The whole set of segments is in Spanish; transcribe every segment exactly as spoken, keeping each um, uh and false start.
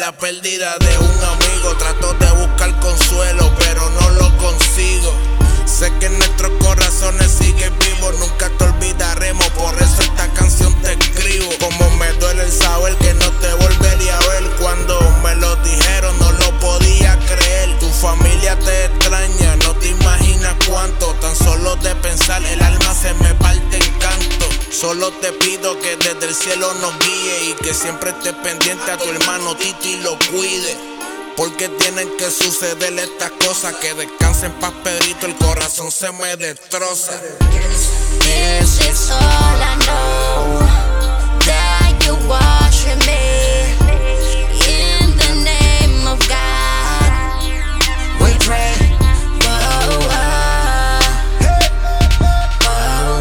la pérdida de un amigo. Trato de buscar consuelo, pero no lo consigo. Sé que en nuestros corazones sigue vivo, nunca te olvidaremos, por eso esta canción te escribo. Como me duele el saber que no te volvería a ver. Cuando me lo dijeron no lo podía creer. Tu familia te extraña, no te imaginas cuánto. Tan solo de pensar el alma se me parte en canto. Solo te pido que desde el cielo nos guíe y que siempre estés pendiente a tu hermano Tito y lo cuide. Porque tienen que suceder estas cosas. Que descanse en paz, Pedrito, el corazón se me destroza. This is all I know, that you're watching me. In the name of God, we pray. Whoa, whoa. Whoa,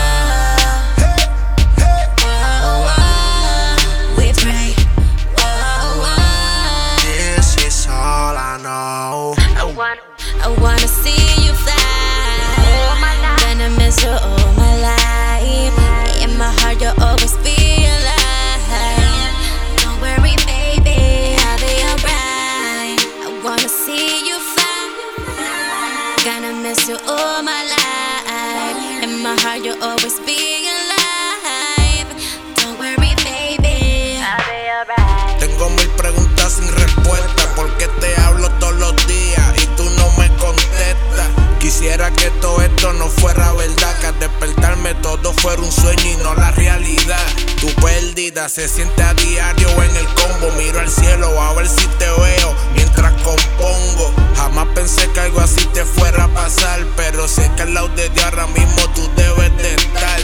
whoa. Whoa, whoa. We pray. Whoa, whoa. This is all I know. I wanna, I wanna see you fly. Gonna miss you all my life. In my heart you'll always be alive. Don't worry baby, I'll be alright. I wanna see you fly. Gonna miss you all my life. In my heart you'll always be alive. Don't worry baby, I'll be alright. Tengo mil preguntas sin respuesta. ¿Por qué te hablo todos los días y tú no me contestas? Quisiera que todo esto no fuera verdad, que al despertarme todo fuera un sueño y no la realidad. Tu pérdida se siente a diario en el combo. Miro al cielo a ver si te veo mientras compongo. Jamás pensé que algo así te fuera a pasar, pero sé que al lado de Dios ahora mismo tú debes de estar.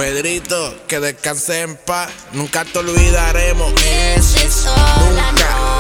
Pedrito, que descanse en paz, nunca te olvidaremos. This is all I Nunca. know.